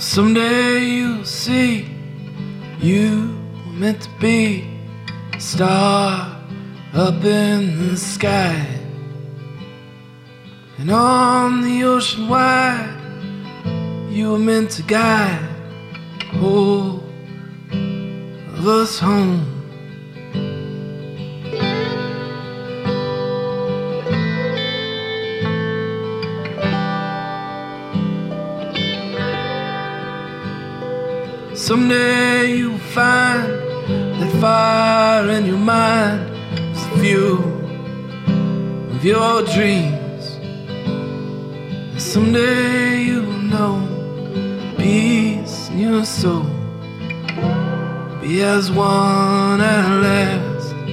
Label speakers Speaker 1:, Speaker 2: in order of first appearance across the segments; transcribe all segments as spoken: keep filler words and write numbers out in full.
Speaker 1: Someday you'll see you were meant to be a star up in the sky, and on the ocean wide you were meant to guide all of us home. Someday you'll find that fire in your mind is the fuel of your dreams. And someday you will know peace in your soul, be as one at last.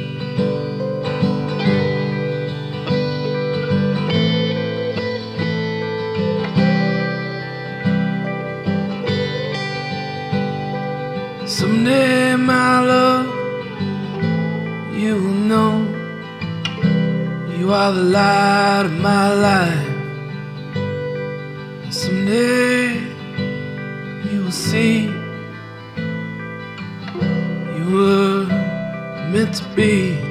Speaker 1: Someday, my love, you will know you are the light of my life. And someday you will see you were meant to be.